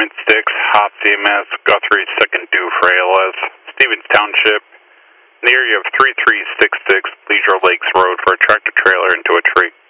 Department 6, Hop CMS, Guthrie, 2nd due for ALS, Stevens Township, in the area of 3366 Leisure Lakes Road for a tractor trailer into a tree.